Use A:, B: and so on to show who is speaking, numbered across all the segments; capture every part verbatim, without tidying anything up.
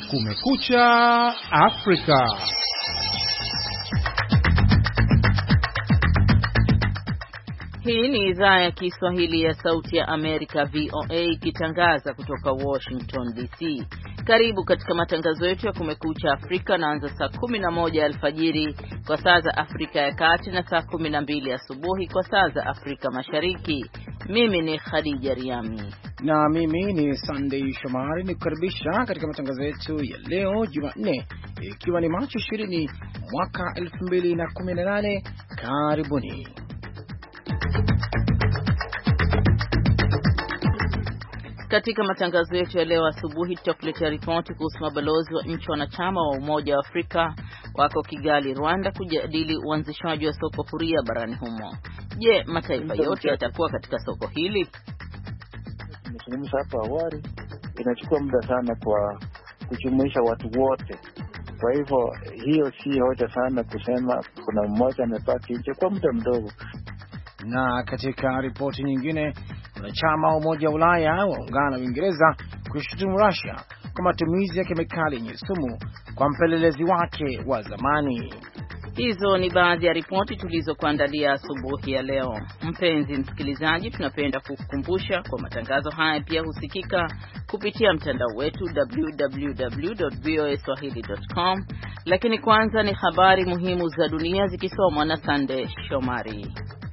A: Kumekucha Afrika.
B: Hii ni idhaa ya Kiswahili ya Sauti ya Amerika V O A ikitangaza kutoka Washington D C. Karibu katika matangazo yetu ya Kumekucha Afrika, naanza saa kumi na moja alfajiri kwa saa za Afrika ya Kati na saa kumi na mbili asubuhi kwa saa za Afrika Mashariki. Mimi ni Khadija Riami
C: na mimi ni Sunday Shomari, nikukaribisha katika matangazo yetu ya leo Jumanne, ikiwa ni Machi ishirini mwaka elfu mbili na kumi na nane. Karibuni.
B: Katika matangazo yetu ya leo asubuhi tutakuletea ripoti kuhusu mabalozi wa nchi wanachama wa Umoja wa Afrika wako Kigali, Rwanda kujadili uanzishwaji wa soko huria barani humo. Je, mataifa yote yatakuwa katika soko hili?
D: Tumezungumza hapo awali, inachukua muda sana kwa kujumuisha watu wote. Kwa hivyo hiyo si hoja sana kusema kuna mmoja amepaki nje kwa muda mdogo.
C: Na katika ripoti nyingine, wanachama wa Umoja wa Ulaya waungana na Uingereza kushutumu Russia kwa matumizi ya kemikali yenye sumu kwa mpelelezi wake wa zamani.
B: Hizo ni baadhi ya ripoti tulizokuandalia asubuhi ya leo. Mpenzi msikilizaji, tunapenda kukukumbusha kwa matangazo haya pia husikika kupitia mtandao wetu w w w dot v o a swahili dot com. Lakini kwanza ni habari muhimu za dunia zikisomwa na Sande Shomari.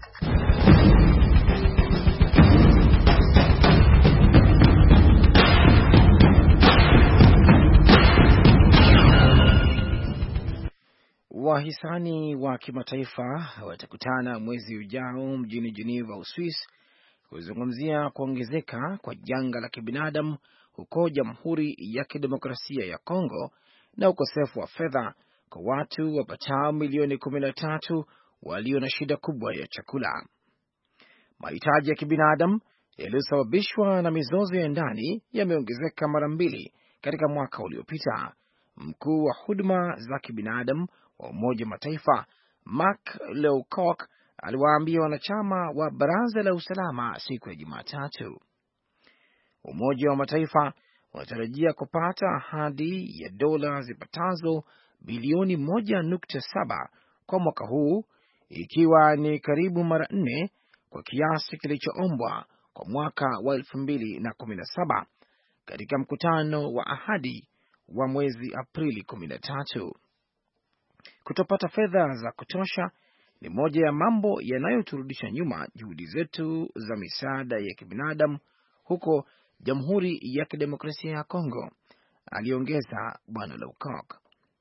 C: Wahisani wa kimataifa watakutana mwezi ujao mjini Geneva, Uswisi, kuzungumzia kuongezeka kwa janga la kibinadamu huko Jamhuri ya Kidemokrasia ya Kongo na ukosefu wa fedha kwa watu wapatao milioni kumi na tatu walio na shida kubwa ya chakula. Mahitaji ya kibinadamu yaliyosababishwa na mizozo ya ndani yameongezeka mara mbili katika mwaka uliopita. Mkuu wa huduma za kibinadamu wa Umoja Mataifa Mark Lowcock aliwaambia wanachama wa Baraza la Usalama siku ya Jumatatu. Umoja wa Mataifa unatarajia kupata ahadi ya dola zipatazo bilioni moja nukta saba kwa mwaka huu, ikiwa ni karibu mara nne kwa kiasi kilichoombwa kwa mwaka wa elfu mbili na kumi na saba katika mkutano wa ahadi wa mwezi Aprili kumi na tatu. Kutopata fedha za kutosha ni moja ya mambo yanayoturudisha nyuma juhudi zetu za misaada ya kibinadamu huko Jamhuri ya Kidemokrasia ya Kongo, aliongeza Bwana Lowcock.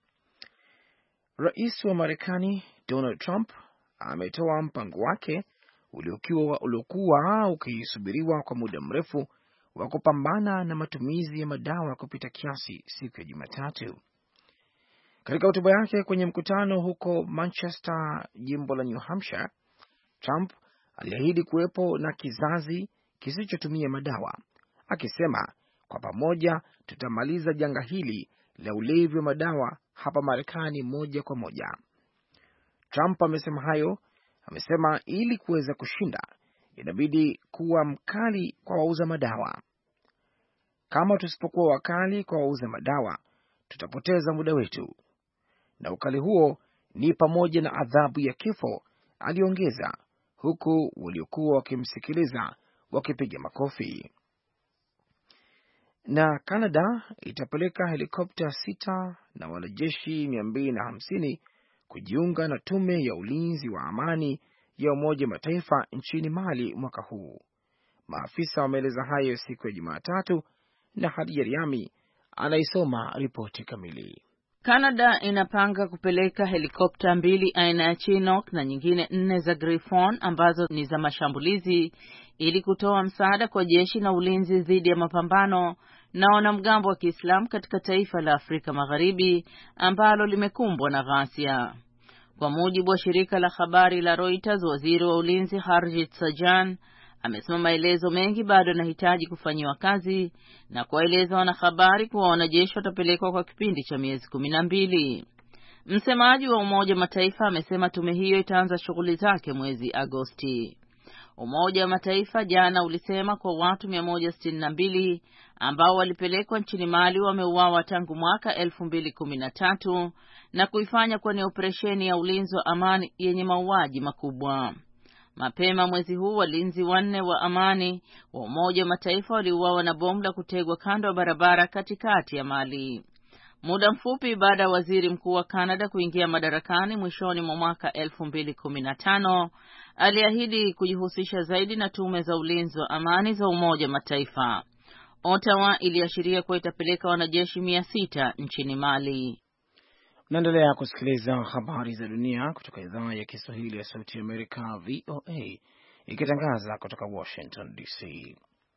C: Rais wa Marekani Donald Trump ametoa mpango wake uliokuwa uliokuwa ukisubiriwa kwa muda mrefu wa kupambana na matumizi ya madawa kupita kiasi siku ya Jumatatu. Katika hotuba yake kwenye mkutano huko Manchester, jimbo la New Hampshire, Trump aliahidi kuwepo na kizazi kisichotumia madawa, akisema kwa pamoja tutamaliza janga hili la ulevi wa madawa hapa Marekani moja kwa moja. Trump amesema hayo, amesema ili kuweza kushinda inabidi kuwa mkali kwa wauza madawa. Kama tusipokuwa wakali kwa wauza madawa, tutapoteza muda wetu. Na ukali huo ni pamoja na adhabu ya kifo, aliongeza, huku waliokuwa wakimsikiliza wakipiga makofi. Na Canada itapeleka helikopta sita na wanajeshi mia mbili na hamsini kujiunga na tume ya ulinzi wa amani ya Umoja Mataifa nchini Mali mwaka huu. Maafisa wameeleza hayo siku ya Jumatatu, na Khadija Riami anaisoma ripoti kamili.
B: Canada inapanga kupeleka helikopta mbili aina ya Chinook na nyingine nne za Griffon ambazo ni za mashambulizi ili kutoa msaada kwa jeshi na ulinzi dhidi ya mapambano na wanamgambo wa Kiislamu katika taifa la Afrika Magharibi ambalo limekumbwa na ghasia. Kwa mujibu wa shirika la habari la Reuters, waziri wa ulinzi Harjit Sajjan amesema maelezo mengi bado yanahitaji kufanyiwa kazi na kuwaeleza wanahabari kuwa wanajeshi watapelekwa kwa kipindi cha miezi kumi na mbili. Msemaji wa Umoja Mataifa amesema tume hiyo itaanza shughuli zake mwezi Agosti. Umoja wa Mataifa jana ulisema kwa watu mia moja sitini na mbili ambao walipelekwa nchini Mali wameuawa tangu mwaka elfu mbili kumi na tatu na kuifanya kuwa ni operesheni ya ulinzi wa amani yenye mauaji makubwa. Mapema mwezi huu walinzi wanne wa amani wa Umoja wa Mataifa waliuawa na bomu la kutegwa kando ya barabara katikati ya Mali. Muda mfupi baada ya waziri mkuu wa Canada kuingia madarakani mwishoni mwa mwaka elfu mbili kumi na tano, aliahidi kujihusisha zaidi na tume za ulinzi wa amani za Umoja wa Mataifa. Ottawa iliashiria kuwa itapeleka wanajeshi mia sita nchini Mali.
C: Naendelea kusikiliza habari za dunia kutoka idhaa ya Kiswahili ya Sauti ya Amerika V O A ikitangaza kutoka Washington D C.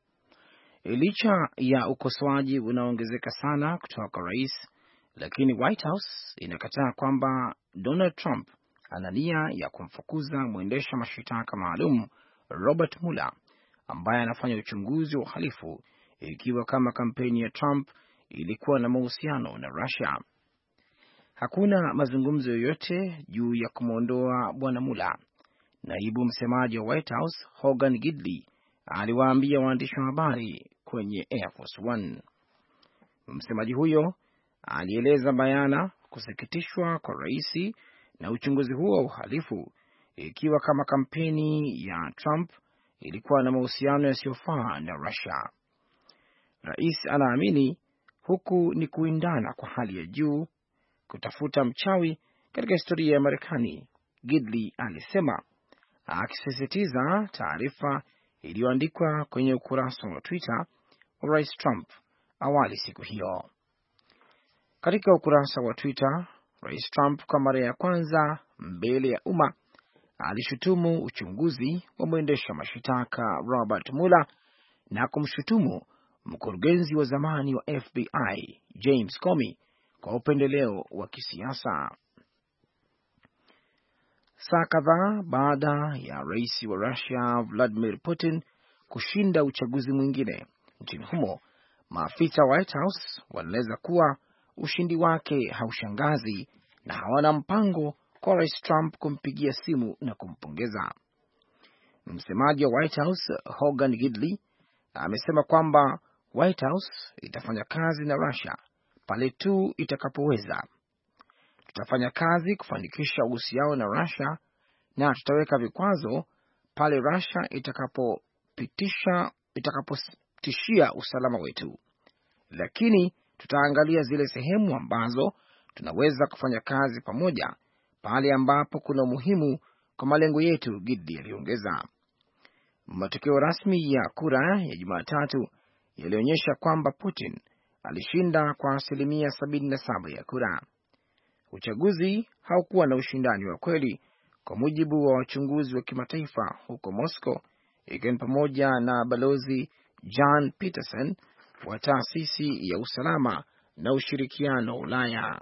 C: Licha ya ukosoaji unaoongezeka sana kutoka kwa rais, lakini White House inakataa kwamba Donald Trump ana nia ya kumfukuza mwendesha mashitaka maalum Robert Mueller ambaye anafanya uchunguzi wa uhalifu ikiwa kama kampeni ya Trump ilikuwa na mahusiano na Russia. Hakuna mazungumzo yoyote juu ya kumwondoa bwana Mueller. Naibu msemaji wa White House Hogan Gidley aliwaambia waandishi wa habari kwenye Air Force One. Msemaji huyo alieleza bayana kusikitishwa kwa rais na uchunguzi huo wa uhalifu ikiwa kama kampeni ya Trump ilikuwa na mahusiano yasiyofaa na Russia. Rais anaamini huku ni kuindana kwa hali ya juu kutafuta mchawi katika historia ya Marekani, Gidley alisema, akisisitiza taarifa iliyoandikwa kwenye ukurasa wa Twitter wa Rais Trump awali siku hiyo. Katika ukurasa wa Twitter, Rais Trump kwa mara ya kwanza mbele ya umma alishutumu uchunguzi wa mwendesha mashitaka Robert Mueller na kumshutumu mkurugenzi wa zamani wa F B I James Comey kwa upendeleo wa kisiasa. Saa kadhaa baada ya rais wa Russia Vladimir Putin kushinda uchaguzi mwingine nchini humo, maafisa wa White House wanaeleza kuwa ushindi wake haushangazi na hawana mpango kwa Rais Trump kumpigia simu na kumpongeza. Msemaji wa White House Hogan Gidley amesema kwamba White House itafanya kazi na Russia pale tu itakapoweza. Tutafanya kazi kufanikisha uhusiano na Russia na tutaweka vikwazo pale Russia itakapopitisha itakapotishia usalama wetu. Lakini tutaangalia zile sehemu ambazo tunaweza kufanya kazi pamoja pale ambapo kuna umuhimu kwa malengo yetu, Gidley aliongeza. Matokeo rasmi ya kura ya Jumatatu yalionyesha kwamba Putin alishinda kwa asilimia sabini na saba ya kura. Uchaguzi haukuwa na ushindani wa kweli kwa mujibu wa wachunguzi wa kimataifa huko Moscow, ikiwa ni pamoja na balozi John Peterson wa taasisi ya usalama na ushirikiano Ulaya.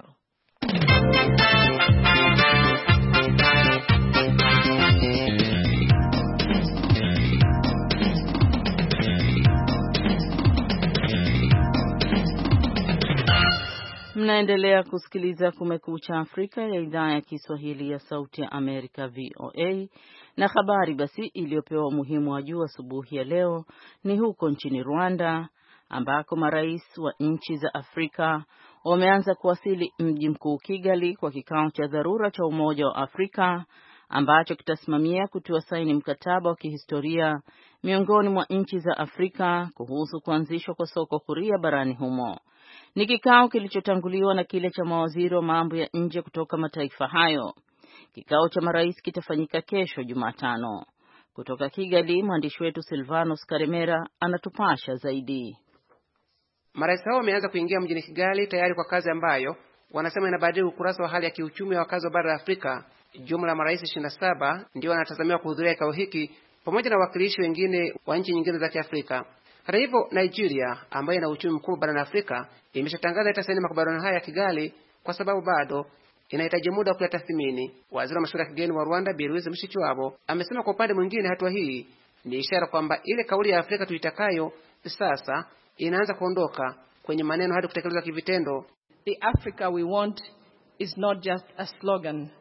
B: Mnaendelea kusikiliza Kumekucha Afrika ya idhaa ya Kiswahili ya Sauti ya Amerika V O A, na habari basi iliyopewa umuhimu wa juu asubuhi ya leo ni huko nchini Rwanda ambako marais wa nchi za Afrika wameanza kuwasili mji mkuu Kigali kwa kikao cha dharura cha Umoja wa Afrika ambacho kitasimamia kutia saini mkataba wa kihistoria miongoni mwa nchi za Afrika kuhusu kuanzishwa kwa soko huria barani humo. Ni kikao kilichotanguliwa na kile cha mawaziri wa mambo ya nje kutoka mataifa hayo. Kikao cha marais kitafanyika kesho Jumatano. Kutoka Kigali, mwandishi wetu Silvanus Karemera anatupasha zaidi.
E: Marais hao wameanza kuingia mjini Kigali tayari kwa kazi ambayo wanasema inabadili ukurasa wa hali ya kiuchumi wa wakazi wa bara la Afrika. Jumla ya marais ishirini na saba ndio wanatazamiwa kuhudhuria kikao hiki pamoja na wawakilishi wengine wa nchi nyingine za Kiafrika. Hata hivyo, Nigeria ambayo ina uchumi mkubwa barani Afrika imeshatangaza itasaini makubaliano haya ya Kigali kwa sababu bado inahitaji muda wa kuyatathmini. Waziri wa mashauri ya kigeni wa Rwanda Bi Louise Mushikiwabo amesema kwa upande mwingine hatua hii ni ishara kwamba ile kauli ya Afrika tuitakayo sasa inaanza kuondoka kwenye maneno hadi kutekelezwa kivitendo.
F: The Africa we want is not just a slogan.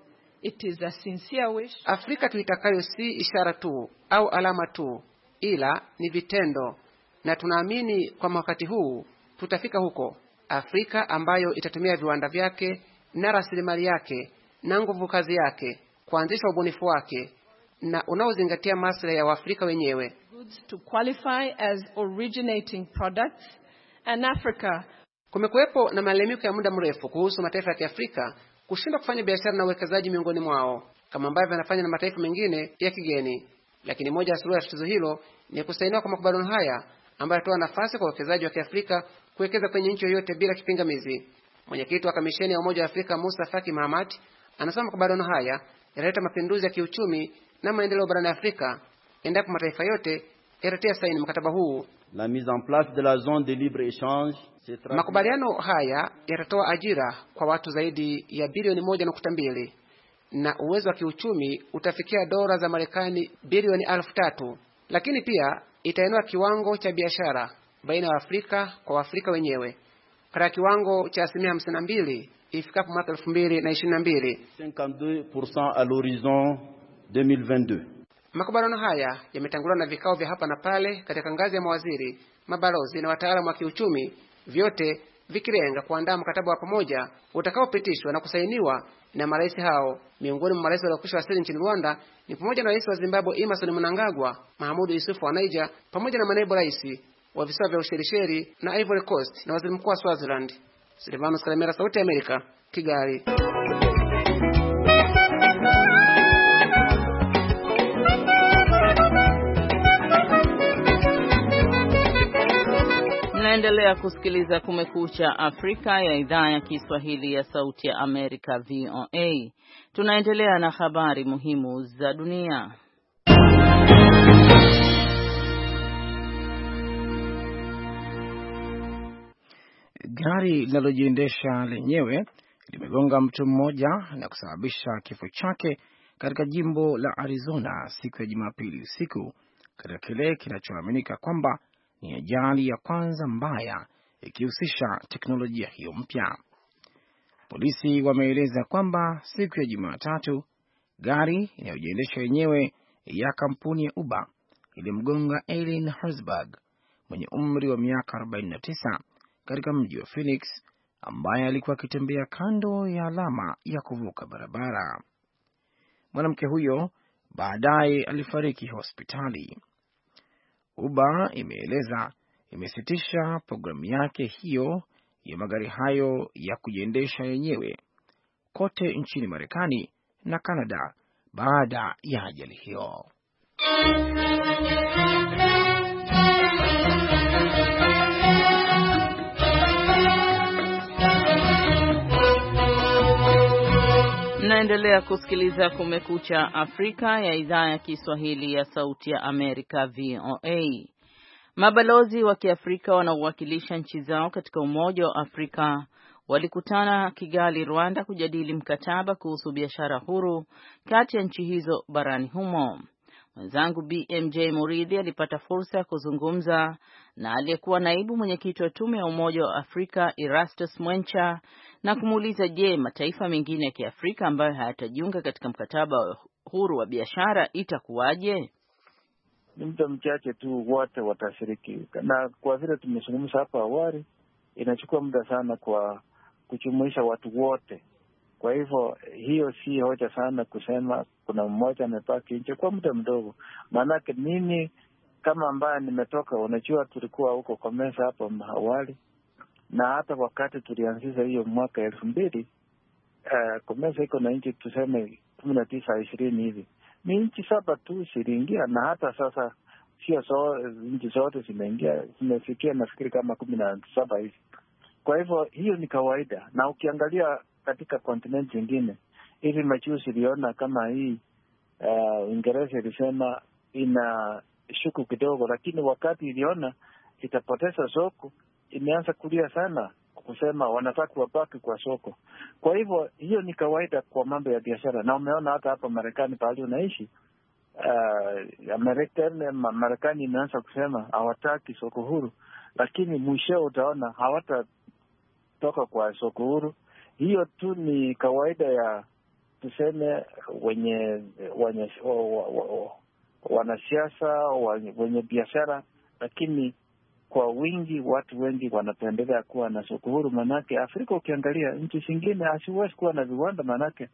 F: It is a sincere wish.
E: Afrika tuitakayo si ishara tu au alama tu, ila ni vitendo, na tunaamini kwa wakati huu tutafika huko. Afrika ambayo itatumia viwanda vyake na rasilimali yake na nguvu kazi yake kuanzisha ubunifu wake na unaozingatia maslahi ya Waafrika wenyewe.
F: Goods to qualify as originating products, and Africa.
E: Kumekuwepo na malalamiko ya muda mrefu kuhusu mataifa ya Kiafrika kushindwa kufanya biashara na uwekezaji miongoni mwao kama ambavyo yanafanya na mataifa mengine ya kigeni. Lakini moja ya suluhu ya tatizo hilo ni kusainiwa kwa makubaliano haya ambayo yanatoa nafasi kwa wawekezaji wa Kiafrika kuwekeza kwenye nchi yoyote bila kipingamizi. Mwenyekiti wa kamisheni ya Umoja wa Afrika Musa Faki Mahamat anasema makubaliano haya yanaleta mapinduzi ya kiuchumi na maendeleo barani Afrika endapo mataifa yote yatatia saini mkataba huu.
G: La mise en place de la zone de libre échange.
E: Makubaliano haya yatatoa ajira kwa watu zaidi ya bilioni moja nukta mbili na uwezo wa kiuchumi utafikia dola za Marekani bilioni elfu tatu. Lakini pia itainua kiwango cha biashara baina ya Afrika kwa Afrika wenyewe katika kiwango cha asilimia hamsini na mbili ifikapo mwaka elfu mbili na ishirini na mbili.
G: cinquante-deux pour cent à l'horizon deux mille vingt-deux.
E: Makubaliano haya yametanguliwa na vikao vya hapa na pale katika ngazi ya mawaziri, mabalozi na wataalamu wa kiuchumi, vyote vikilenga kuandaa mkataba wa pamoja utakaopitishwa na kusainiwa na marais hao. Miongoni mwa marais waliokwisha wasili nchini Rwanda ni pamoja na rais wa Zimbabwe Emmerson Mnangagwa, Mahamudu Yusufu wa Niger, pamoja na manaibu rais wa visiwa vya Ushelisheli na Ivory Coast na waziri mkuu wa Swaziland. Silvanus Kalemera, Sauti ya Amerika, Kigali.
B: Mnaendelea kusikiliza Kumekucha Afrika ya idhaa ya Kiswahili ya Sauti ya Amerika V O A. Tunaendelea na habari muhimu za dunia.
C: Gari linalojiendesha lenyewe limegonga mtu mmoja na kusababisha kifo chake katika jimbo la Arizona siku ya Jumapili usiku, katika kile kinachoaminika kwamba ni ajali ya kwanza mbaya ikihusisha teknolojia hiyo mpya. Polisi wameeleza kwamba siku ya Jumatatu gari inayojiendesha yenyewe ya kampuni ya Uber ilimgonga Eileen Herzberg mwenye umri wa miaka arobaini na tisa katika mji wa Phoenix, ambaye alikuwa akitembea kando ya alama ya kuvuka barabara. Mwanamke huyo baadaye alifariki hospitali. Uber imeeleza imesitisha programu yake hiyo ya magari hayo ya kujiendesha yenyewe kote nchini Marekani na Kanada baada ya ajali hiyo.
B: Mnaendelea kusikiliza Kumekucha Afrika ya idhaa ya Kiswahili ya Sauti ya Amerika V O A. Mabalozi wa Kiafrika wanaowakilisha nchi zao katika Umoja wa Afrika walikutana Kigali, Rwanda kujadili mkataba kuhusu biashara huru kati ya nchi hizo barani humo. Mwenzangu B M J Muridhi alipata fursa ya kuzungumza na aliyekuwa naibu mwenyekiti wa tume ya Umoja wa Afrika Erastus Mwencha na kumuuliza, je, mataifa mengine ya Kiafrika ambayo hayatajiunga katika mkataba wa huru wa biashara itakuwaje?
D: Ni muda mchache tu wote watashiriki, na kwa vile tumezungumza hapa awali, inachukua muda sana kwa kujumuisha watu wote. Kwa hivyo hiyo si hoja sana kusema kuna mmoja amepaki nje kwa muda mdogo. Maanake mimi kama ambaye nimetoka, unajua tulikuwa huko kwa meza hapo awali, na hata wakati tulianzisha hiyo mwaka elfu mbili, uh, kwa meza iko na nchi tuseme kumi na tisa ishirini hivi. Ni nchi saba tu ziliingia, na hata sasa sio so nchi zote zimeingia, zimefikia nafikiri kama kumi na saba hivi. Kwa hivyo hiyo ni kawaida, na ukiangalia katika continent zingine hivi majuzi iliona kama hii uh, Uingereza ilisema ina shuku kidogo, lakini wakati iliona itapoteza soko imeanza kulia sana kusema wanataka wabaki kwa soko. Kwa hivyo hiyo ni kawaida kwa mambo ya biashara, na umeona hata hapa Marekani pale unaishi, uh, Marekani Marekani imeanza kusema hawataki soko huru, lakini mwisho utaona hawatatoka kwa soko huru. Hiyo tu ni kawaida ya tuseme wenye wenye wanasiasa, wenye biashara, lakini kwa wingi watu wengi wanapendelea kuwa na soko huru. Manake Afrika ukiangalia nchi zingine hasiwezi kuwa na viwanda, manake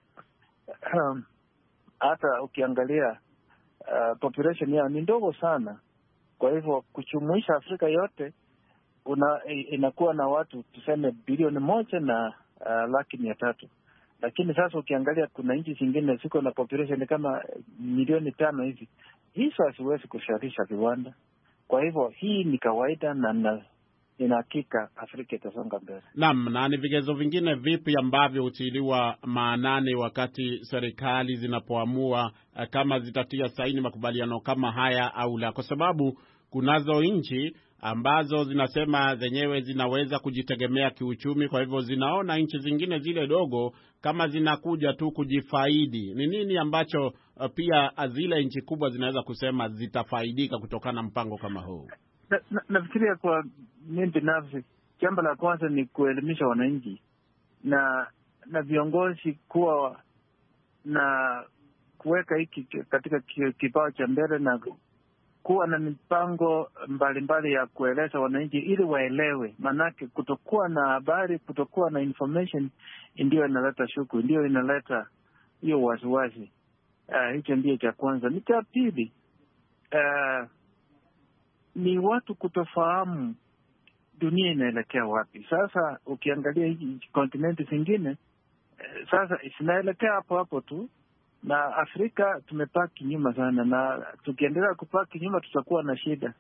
D: hata ukiangalia uh, population yao ni ndogo sana. Kwa hivyo kuchumuisha Afrika yote una, inakuwa na watu tuseme bilioni moja na uh, laki mia tatu. Lakini sasa ukiangalia kuna nchi zingine ziko na population kama milioni tano hivi. Hizo hasiwezi kusharisha viwanda. Kwa hivyo hii ni kawaida na na ina hakika Afrika itasonga mbele.
A: Naam, na ni vigezo vingine vipi ambavyo hutiliwa maanani wakati serikali zinapoamua uh, kama zitatia saini makubaliano kama haya au la? Kwa sababu kunazo nchi ambazo zinasema zenyewe zinaweza kujitegemea kiuchumi, kwa hivyo zinaona nchi zingine zile dogo kama zinakuja tu kujifaidi. Ni nini ambacho uh, pia zile nchi kubwa zinaweza kusema zitafaidika kutokana na mpango kama huu?
D: Nafikiria na kwa mimi binafsi, jambo la kwanza ni kuelimisha wananchi na na viongozi kuwa na kuweka hiki katika kipao cha mbele na kuwa na mipango mbalimbali ya kueleza wananchi ili waelewe. Manake kutokuwa na habari, kutokuwa na information ndio inaleta shuku, ndio inaleta hiyo wasiwasi. Uh, hicho ndio cha kwanza. Ni cha pili, uh, ni watu kutofahamu dunia inaelekea wapi. Sasa ukiangalia hii kontinenti zingine uh, sasa zinaelekea hapo hapo tu, na Afrika tumepaki nyuma sana, na tukiendelea kupaki nyuma tutakuwa na shida.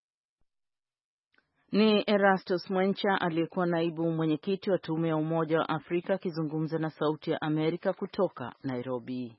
B: Ni Erastus Mwencha aliyekuwa naibu mwenyekiti wa tume ya Umoja wa Afrika akizungumza na Sauti ya Amerika kutoka Nairobi.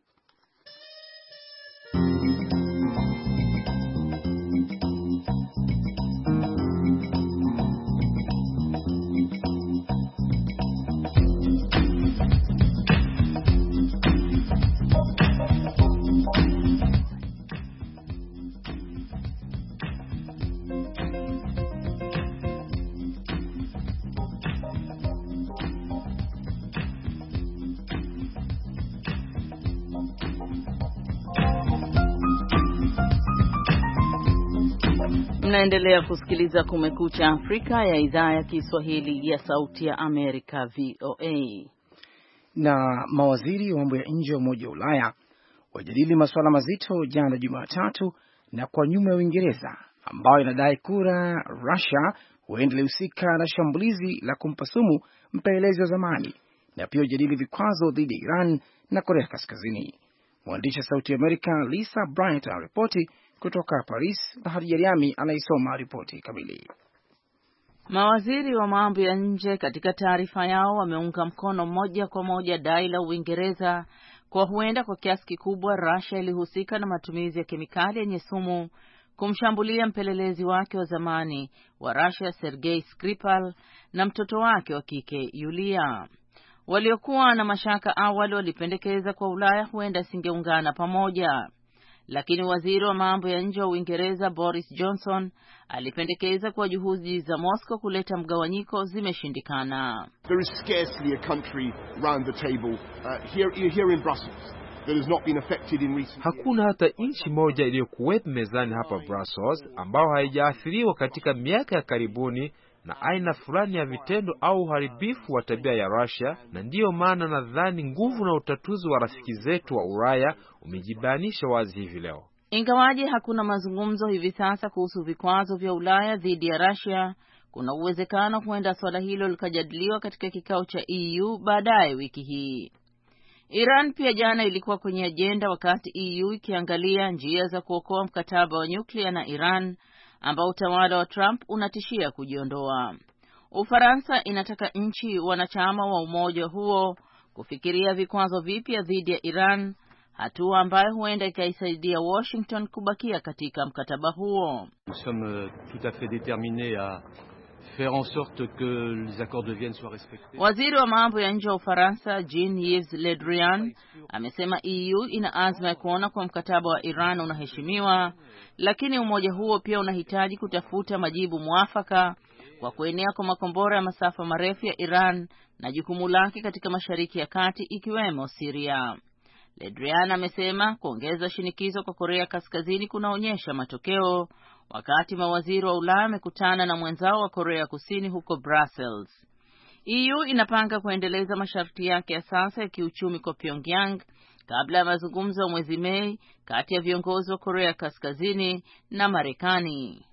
B: Mnaendelea kusikiliza Kumekucha Afrika ya idhaa ya Kiswahili ya Sauti ya Amerika V O A.
C: Na mawaziri wa mambo ya nje wa Umoja wa Ulaya wajadili masuala mazito jana Jumatatu na kwa nyuma ya Uingereza ambayo inadai kura Russia huenda ilihusika na shambulizi la kumpa sumu mpelelezi wa zamani, na pia wajadili vikwazo dhidi ya Iran na Korea Kaskazini. Mwandishi wa Sauti ya Amerika Lisa Bryant anaripoti kutoka Paris na Hadija Riami anaisoma ripoti kamili.
B: Mawaziri wa mambo ya nje katika taarifa yao wameunga mkono moja kwa moja dai la Uingereza kwa huenda kwa kiasi kikubwa Russia ilihusika na matumizi ya kemikali yenye sumu kumshambulia mpelelezi wake wa zamani wa Russia Sergei Skripal na mtoto wake wa kike Yulia. Waliokuwa na mashaka awali walipendekeza kwa Ulaya huenda singeungana pamoja. Lakini waziri wa mambo ya nje wa Uingereza Boris Johnson alipendekeza kwa juhudi za Moscow kuleta mgawanyiko zimeshindikana.
H: There is scarcely a country round the table uh, here here in Brussels that has not been affected in recent.
I: Hakuna hata nchi moja iliyokuwepo mezani hapa Brussels ambao haijaathiriwa katika miaka ya karibuni na aina fulani ya vitendo au uharibifu wa tabia ya Russia, na ndiyo maana nadhani nguvu na utatuzi wa rafiki zetu wa Ulaya umejibanisha wazi hivi leo.
B: Ingawaje hakuna mazungumzo hivi sasa kuhusu vikwazo vya Ulaya dhidi ya Russia, kuna uwezekano huenda swala hilo likajadiliwa katika kikao cha E U baadaye wiki hii. Iran pia jana ilikuwa kwenye ajenda wakati E U ikiangalia njia za kuokoa mkataba wa nyuklia na Iran ambao utawala wa Trump unatishia kujiondoa. Ufaransa inataka nchi wanachama wa umoja huo kufikiria vikwazo vipya dhidi ya Iran, hatua ambayo huenda ikaisaidia Washington kubakia katika mkataba huo.
J: Nous sommes tout à fait déterminés à faire en sorte que les accords de Vienne soient respectés.
B: Waziri wa mambo ya nje wa Ufaransa Jean-Yves Le Drian amesema E U ina azma ya kuona kwa mkataba wa Iran unaheshimiwa, lakini umoja huo pia unahitaji kutafuta majibu mwafaka kwa kuenea kwa makombora ya masafa marefu ya Iran na jukumu lake katika Mashariki ya Kati ikiwemo Syria. Le Drian amesema kuongeza shinikizo kwa Korea Kaskazini kunaonyesha matokeo, wakati mawaziri wa Ulaya wamekutana na mwenzao wa Korea Kusini huko Brussels. E U inapanga kuendeleza masharti yake ya sasa ya kiuchumi kwa Pyongyang kabla ya mazungumzo ya mwezi Mei kati ya viongozi wa Korea Kaskazini na Marekani.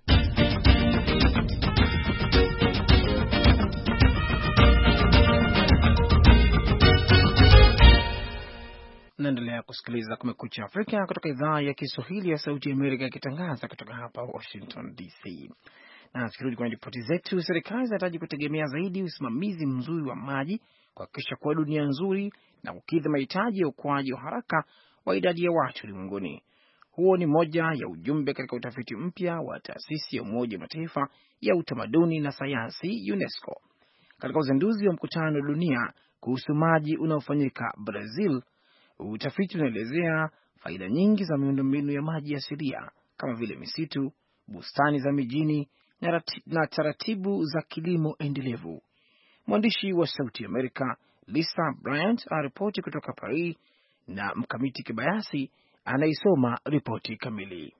C: Naendelea kusikiliza Kumekucha Afrika kutoka idhaa ya Kiswahili ya Sauti ya Amerika ikitangaza kutoka hapa Washington D C. Na tukirudi kwenye ripoti zetu, serikali zinahitaji kutegemea zaidi usimamizi mzuri wa maji kuhakikisha kuwa dunia nzuri na kukidhi mahitaji ya ukuaji wa haraka wa idadi ya watu ulimwenguni. Huo ni moja ya ujumbe katika utafiti mpya wa taasisi ya Umoja wa Mataifa ya utamaduni na sayansi UNESCO. Katika uzinduzi wa mkutano wa dunia kuhusu maji unaofanyika Brazil, utafiti unaelezea faida nyingi za miundombinu ya maji asilia kama vile misitu, bustani za mijini na taratibu za kilimo endelevu. Mwandishi wa Sauti Amerika Lisa Bryant anaripoti kutoka Paris na Mkamiti Kibayasi anaisoma ripoti kamili.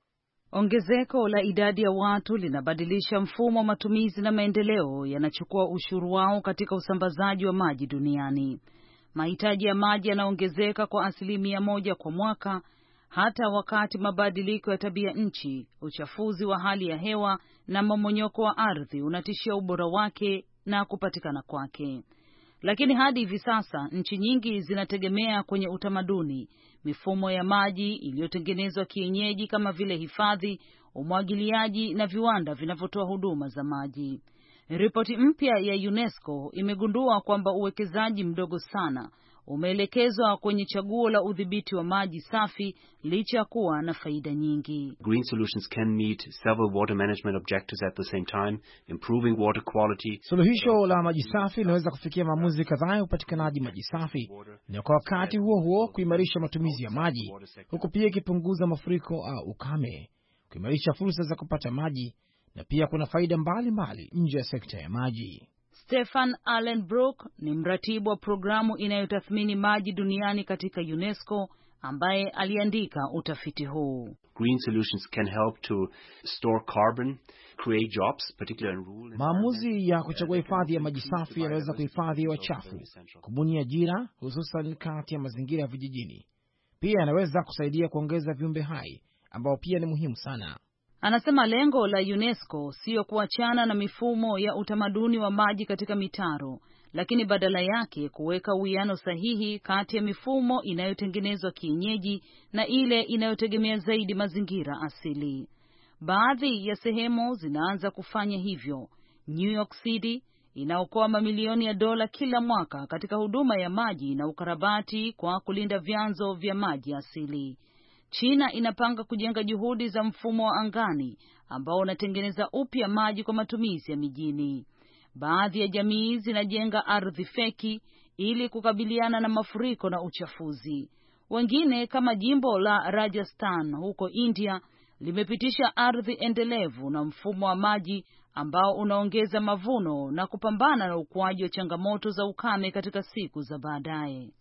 K: Ongezeko la idadi ya watu linabadilisha mfumo wa matumizi na maendeleo yanachukua ushuru wao katika usambazaji wa maji duniani. Mahitaji ya maji yanaongezeka kwa asilimia moja kwa mwaka, hata wakati mabadiliko ya tabia nchi, uchafuzi wa hali ya hewa na mmomonyoko wa ardhi unatishia ubora wake na kupatikana kwake. Lakini hadi hivi sasa nchi nyingi zinategemea kwenye utamaduni, mifumo ya maji iliyotengenezwa kienyeji kama vile hifadhi, umwagiliaji na viwanda vinavyotoa huduma za maji. Ripoti mpya ya UNESCO imegundua kwamba uwekezaji mdogo sana umeelekezwa kwenye chaguo la udhibiti wa maji safi licha ya kuwa na faida nyingi.
L: Green solutions can meet several water management objectives at the same time, improving water quality.
M: Suluhisho la maji safi linaweza kufikia maamuzi kadhaa ya upatikanaji maji safi na kwa wakati huo huo kuimarisha matumizi ya maji, huku pia ikipunguza mafuriko au ukame, kuimarisha fursa za kupata maji, na pia kuna faida mbalimbali nje ya sekta ya maji.
K: Stefan Allenbrook ni mratibu wa programu inayotathmini maji duniani katika UNESCO ambaye aliandika utafiti huu.
L: Green solutions can help to store carbon, create jobs, particularly in rural.
M: Maamuzi ya kuchagua hifadhi ya maji safi yanaweza kuhifadhi wachafu, kubuni ajira hususan kati ya mazingira ya vijijini. Pia yanaweza kusaidia kuongeza viumbe hai ambao pia ni muhimu sana.
K: Anasema lengo la UNESCO sio kuachana na mifumo ya utamaduni wa maji katika mitaro, lakini badala yake kuweka uwiano sahihi kati ya mifumo inayotengenezwa kienyeji na ile inayotegemea zaidi mazingira asili. Baadhi ya sehemu zinaanza kufanya hivyo. New York City inaokoa mamilioni ya dola kila mwaka katika huduma ya maji na ukarabati kwa kulinda vyanzo vya maji asili. China inapanga kujenga juhudi za mfumo wa angani ambao unatengeneza upya maji kwa matumizi ya mijini. Baadhi ya jamii zinajenga ardhi feki ili kukabiliana na mafuriko na uchafuzi. Wengine kama jimbo la Rajasthan huko India limepitisha ardhi endelevu na mfumo wa maji ambao unaongeza mavuno na kupambana na ukuaji wa changamoto za ukame katika siku za baadaye.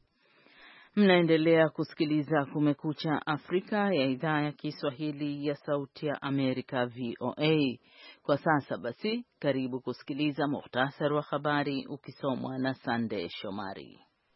B: Mnaendelea kusikiliza Kumekucha Afrika ya idhaa ya Kiswahili ya Sauti ya Amerika V O A. Kwa sasa basi, karibu kusikiliza muhtasari wa habari ukisomwa na Sande Shomari.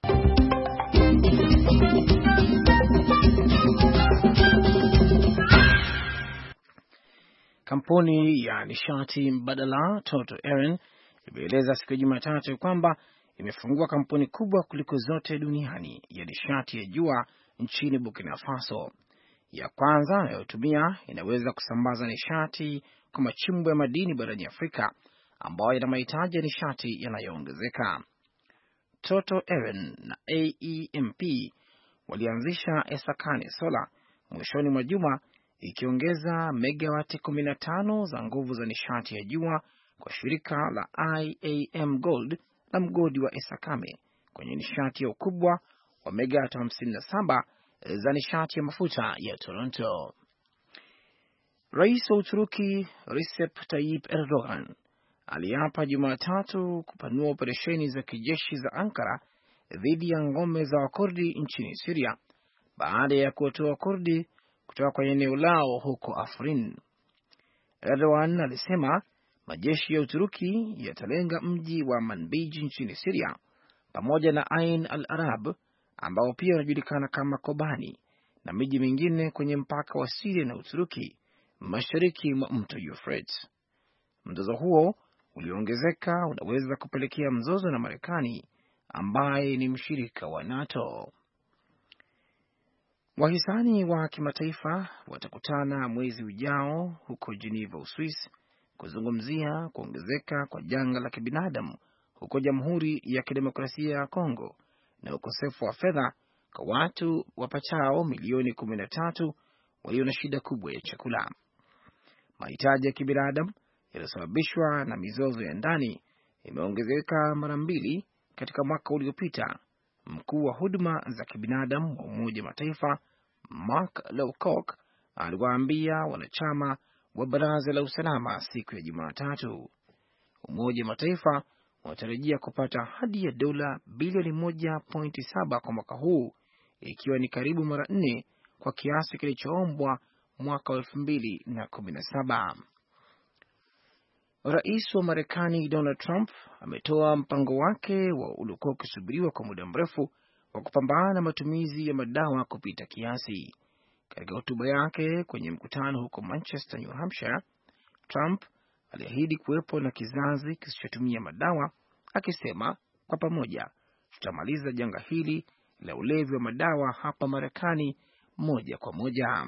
C: Kampuni ya nishati mbadala Total Eren imeeleza siku ya Jumatatu kwamba imefungua kampuni kubwa kuliko zote duniani ya nishati ya jua nchini Burkina Faso. Ya kwanza inayotumia inaweza kusambaza nishati kwa machimbo ya madini barani Afrika ambayo yana mahitaji ya nishati yanayoongezeka. Total Eren na A E M P walianzisha Esakane Solar mwishoni mwa juma, ikiongeza megawati kumi na tano za nguvu za nishati ya jua kwa shirika la I A M Gold na mgodi wa Esakame kwenye nishati ya ukubwa wa megawati hamsini na saba za nishati ya mafuta ya Toronto. Rais wa Uturuki Recep Tayyip Erdogan aliapa Jumatatu kupanua operesheni za kijeshi za Ankara dhidi ya ngome za Wakurdi nchini Syria baada ya kuwatoa Kurdi kutoka kwenye eneo lao huko Afrin. Erdogan alisema majeshi ya Uturuki yatalenga mji wa Manbij nchini Syria pamoja na Ain al-Arab ambao pia unajulikana kama Kobani na miji mingine kwenye mpaka wa Syria na Uturuki mashariki mwa mto Euphrates. Mzozo huo uliongezeka unaweza kupelekea mzozo na Marekani ambaye ni mshirika wa NATO. Wahisani wa kimataifa watakutana mwezi ujao huko Geneva, Uswisi, kuzungumzia kuongezeka kwa janga la kibinadamu huko Jamhuri ya Kidemokrasia ya Kongo na ukosefu wa fedha kwa watu wapatao milioni kumi na tatu walio na shida kubwa ya chakula. Mahitaji ya kibinadamu yaliyosababishwa na mizozo ya ndani imeongezeka mara mbili katika mwaka uliopita. Mkuu wa huduma za kibinadamu wa Umoja wa Mataifa Mark Lowcock aliwaambia wanachama wa Baraza la Usalama siku ya Jumatatu. Umoja wa Mataifa unatarajia kupata hadi ya dola bilioni moja nukta saba kwa mwaka huu, ikiwa ni karibu mara nne kwa kiasi kilichoombwa mwaka wa elfu mbili na kumi na saba. Rais wa Marekani Donald Trump ametoa mpango wake wa uliokuwa ukisubiriwa kwa muda mrefu wa kupambana na matumizi ya madawa kupita kiasi. Katika hotuba yake kwenye mkutano huko Manchester, New Hampshire, Trump aliahidi kuwepo na kizazi kisichotumia madawa, akisema kwa pamoja tutamaliza janga hili la ulevi wa madawa hapa Marekani moja kwa moja.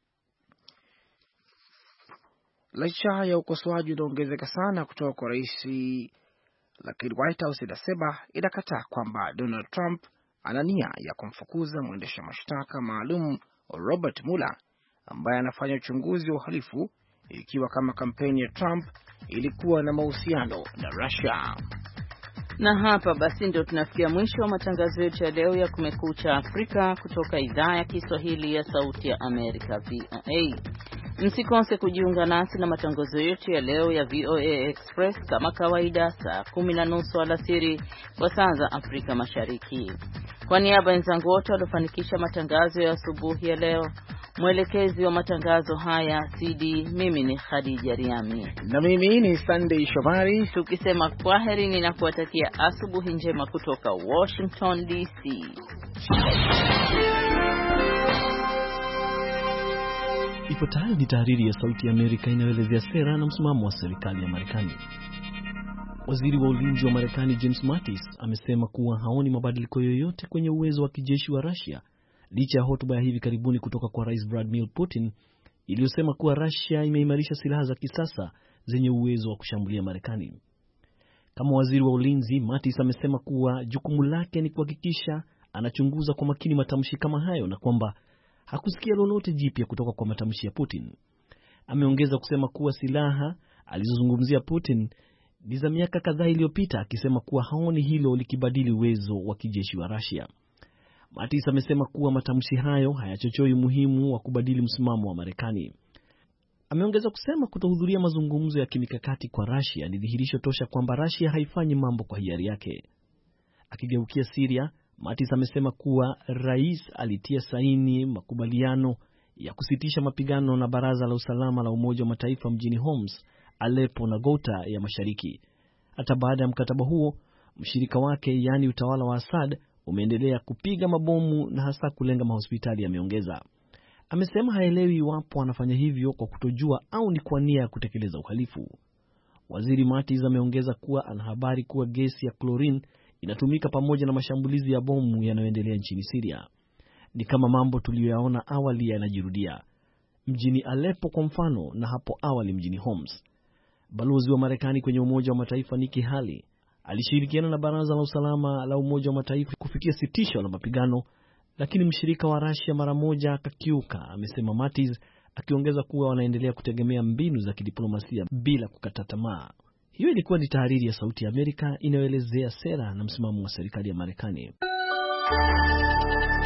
C: Licha ya ukosoaji unaongezeka sana kutoka kwa rais, lakini White House inasema inakataa kwamba Donald Trump ana nia ya kumfukuza mwendesha mashtaka maalum Robert Mueller ambaye anafanya uchunguzi wa uhalifu, ikiwa kama kampeni ya Trump ilikuwa na mahusiano na Russia.
B: Na hapa basi ndio tunafikia mwisho wa matangazo yetu ya leo ya Kumekucha Afrika kutoka idhaa ya Kiswahili ya Sauti ya Amerika V O A. Msikose kujiunga nasi na matangazo yetu ya leo ya V O A Express kama kawaida saa kumi na nusu alasiri kwa saa za Afrika Mashariki. Kwa niaba ya wenzangu wote waliofanikisha matangazo ya asubuhi ya leo, mwelekezi wa matangazo haya C D, mimi ni Khadija Riami
C: na mimi ni Sunday Shomari,
B: tukisema kwaheri ninakuwatakia asubuhi njema kutoka Washington D C.
N: Ifuatayo ni tahariri ya Sauti ya Amerika inayoelezea sera na msimamo wa serikali ya Marekani. Waziri wa ulinzi wa Marekani James Mattis amesema kuwa haoni mabadiliko yoyote kwenye uwezo wa kijeshi wa Russia licha ya hotuba ya hivi karibuni kutoka kwa Rais Vladimir Putin iliyosema kuwa Russia imeimarisha silaha za kisasa zenye uwezo wa kushambulia Marekani. Kama waziri wa ulinzi, Mattis amesema kuwa jukumu lake ni kuhakikisha anachunguza kwa makini matamshi kama hayo na kwamba hakusikia lolote jipya kutoka kwa matamshi ya Putin. Ameongeza kusema kuwa silaha alizozungumzia Putin ni za miaka kadhaa iliyopita, akisema kuwa haoni hilo likibadili uwezo wa kijeshi wa Russia. Mattis amesema kuwa matamshi hayo hayachochoi umuhimu wa kubadili msimamo wa Marekani. Ameongeza kusema kutohudhuria mazungumzo ya kimikakati kwa Russia ni dhihirisho tosha kwamba Russia haifanyi mambo kwa hiari yake. Akigeukia Syria, Mattis amesema kuwa rais alitia saini makubaliano ya kusitisha mapigano na Baraza la Usalama la Umoja wa Mataifa mjini Homs, Aleppo na Ghouta ya Mashariki. Hata baada ya mkataba huo, mshirika wake yani utawala wa Assad umeendelea kupiga mabomu na hasa kulenga mahospitali, ameongeza. Amesema haelewi iwapo anafanya hivyo kwa kutojua au ni kwa nia ya kutekeleza uhalifu. Waziri Mattis ameongeza kuwa ana habari kuwa gesi ya chlorine inatumika pamoja na mashambulizi ya bomu yanayoendelea nchini Syria. Ni kama mambo tuliyoyaona awali yanajirudia mjini Aleppo kwa mfano na hapo awali mjini Homs. Balozi wa Marekani kwenye Umoja wa Mataifa Nikki Haley alishirikiana na Baraza la Usalama la Umoja wa Mataifa kufikia sitisho la mapigano, lakini mshirika wa Russia mara moja akakiuka, amesema Mattis, akiongeza kuwa wanaendelea kutegemea mbinu za kidiplomasia bila kukata tamaa. Hiyo ilikuwa ni tahariri ya Sauti ya Amerika inayoelezea sera na msimamo wa serikali ya Marekani.